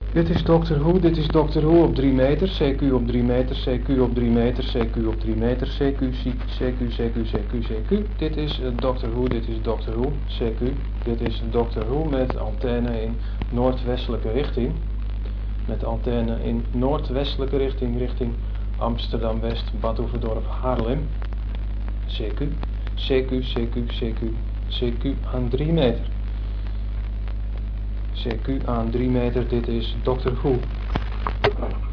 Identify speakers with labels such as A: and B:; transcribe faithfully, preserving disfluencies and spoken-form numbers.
A: Dit is Doctor Who, dit is Doctor Who op drie meter, C Q op drie meter, C Q op drie meter, C Q op drie meter, C Q, C Q, C Q, C Q, C Q. Dit is uh, Doctor Who, dit is Doctor Who, C Q. Dit is Doctor Who met antenne in noordwestelijke richting. Met antenne in noordwestelijke richting, richting Amsterdam-West, Bad Oeverdorp, Haarlem. C Q, C Q, C Q, C Q, C Q aan drie meter. C Q aan drie meter, dit is Doctor Who.